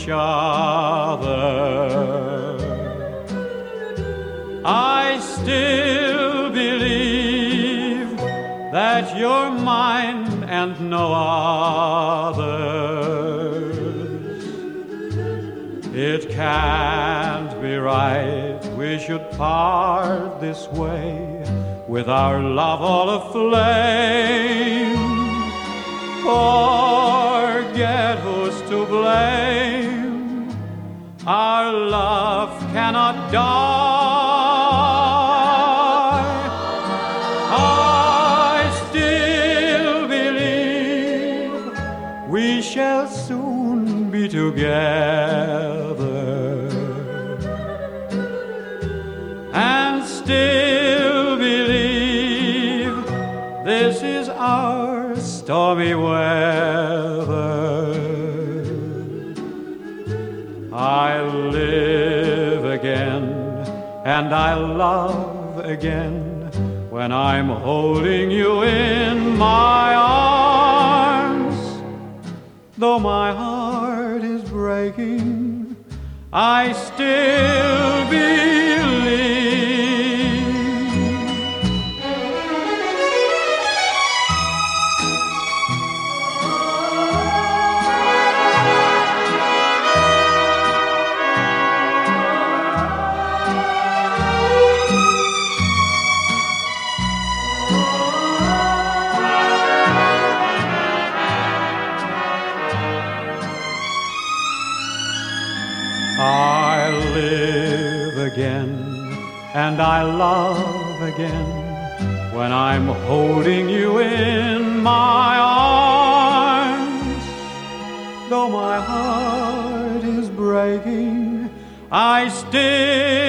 each other. I still believe that you're mine and no other's. It can't be right we should part this way, with our love all aflame. Forget who's to blame. Our love cannot die. I still believe we shall soon be together, and still believe this is our stormy weather. I live again and I love again when I'm holding you in my arms. Though my heart is breaking, I still believe. I live again and I love again when I'm holding you in my arms. Though my heart is breaking, I still